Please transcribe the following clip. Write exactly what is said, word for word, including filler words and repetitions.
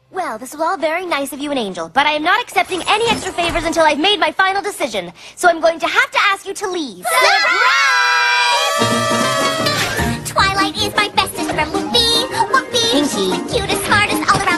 Well, this was all very nice of you and Angel, but I am not accepting any extra favors until I've made my final decision. So I'm going to have to ask you to leave. Surprise! Twilight is my bestest friend, Whoopee, Whoopee. Pinky. Cutest, smartest, all around